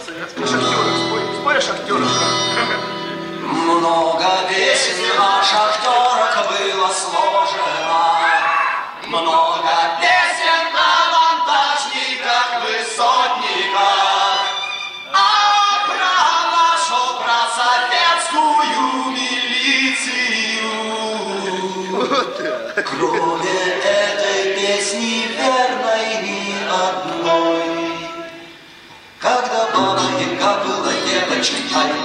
советских шахтерах. Спой о шахтерах. Много песен о шахтерах было сложено. Много песен о монтажниках, высотниках. А про нашу, про советскую милицию. Кроме этой песни верной ни одной. Когда баба Яга была девочкой,